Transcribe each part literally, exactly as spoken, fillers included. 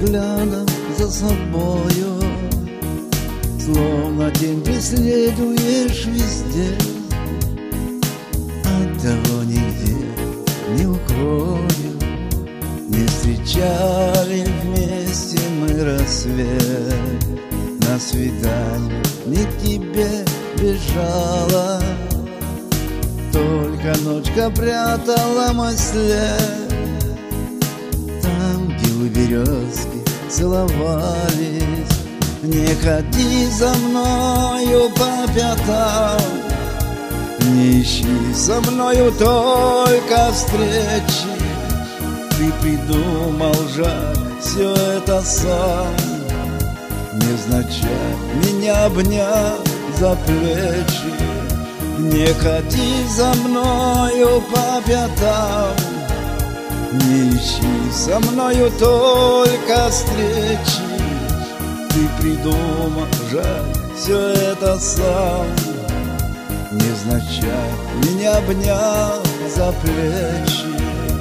взглядом за собою, словно тень преследуешь везде. Оттого нигде не укрою, не встречали вместе мы рассвет. На свидание не к тебе бежала, только ночка прятала мой след. Там, где у березки целовались, не ходи за мною по пятам, не ищи со мною только встречи. Ты придумал, жаль, все это сам, невзначай меня обнял за плечи. Не ходи за мною по пятам, не ищи со мною только встречи. Ты придумал, жаль, все это сам, невзначай меня обнял за плечи.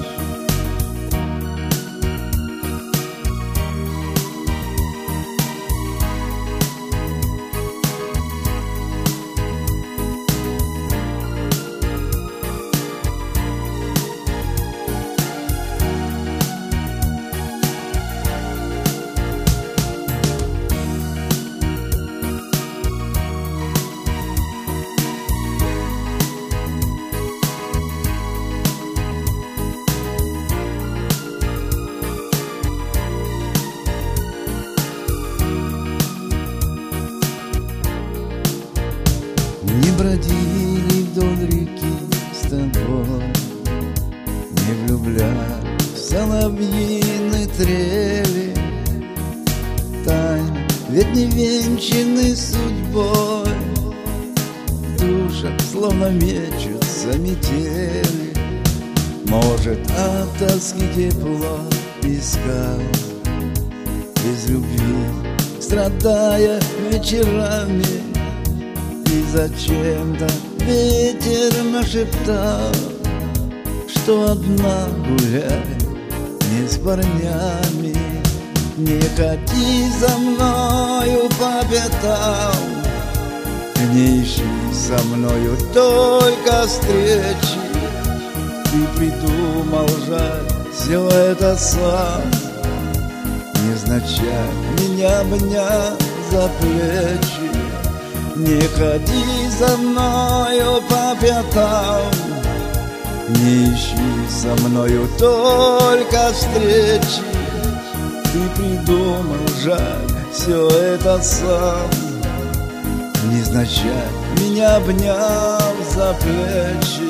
Не бродили вдоль реки с тобой, не влюбляли в соловьиной трели. Тайны ведь не венчаны судьбой, в душах словно мечутся метели. Может, от тоски тепло искал, без любви страдая вечерами. И зачем-то ветер нашептал, что одна гуляй не с парнями. Не ходи за мною по пятам, не ищи со мною только встречи. Ты придумал, жаль, все это сам, невзначай меня обнял за плечи. Не ходи за мною по пятам, не ищи со мною только встречи. Ты придумал, жаль, все это сам, невзначай меня обнял за плечи.